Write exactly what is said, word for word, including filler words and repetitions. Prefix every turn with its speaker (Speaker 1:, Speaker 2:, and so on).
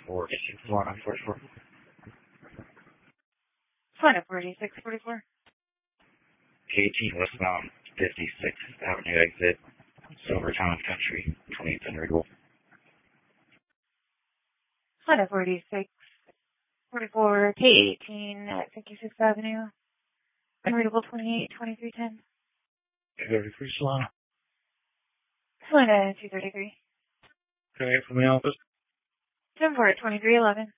Speaker 1: forty-six, one forty-four.
Speaker 2: Florida forty-six forty-four.
Speaker 1: eighteen Westbound fifty-sixth Avenue exit, Silvertown Country, twenty-eighth unreadable.
Speaker 2: Florida forty-six forty-four, K eighteen at fifty-sixth Avenue, unreadable twenty-eight twenty-three ten.
Speaker 1: thirty-three Solana.
Speaker 2: Florida two thirty-three.
Speaker 1: Can I get from the office?
Speaker 2: ten four twenty-three eleven.